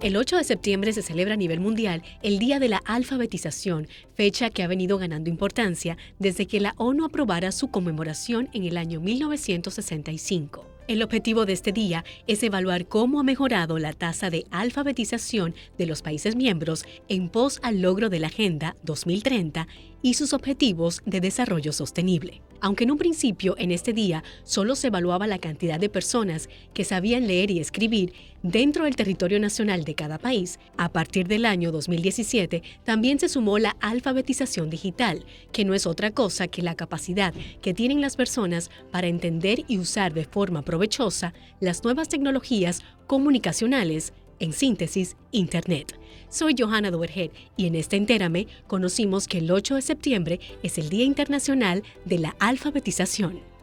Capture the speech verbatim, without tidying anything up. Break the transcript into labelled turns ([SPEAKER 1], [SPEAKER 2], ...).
[SPEAKER 1] El ocho de septiembre se celebra a nivel mundial el Día de la Alfabetización, fecha que ha venido ganando importancia desde que la ONU aprobara su conmemoración en el año mil novecientos sesenta y cinco. El objetivo de este día es evaluar cómo ha mejorado la tasa de alfabetización de los países miembros en pos al logro de la Agenda dos mil treinta y sus objetivos de desarrollo sostenible. Aunque en un principio en este día solo se evaluaba la cantidad de personas que sabían leer y escribir dentro del territorio nacional de cada país, a partir del año dos mil diecisiete también se sumó la alfabetización digital, que no es otra cosa que la capacidad que tienen las personas para entender y usar de forma provechosa las nuevas tecnologías comunicacionales, en síntesis, Internet. Soy Johanna Duverger y en este Entérame conocimos que el ocho de septiembre es el Día Internacional de la Alfabetización.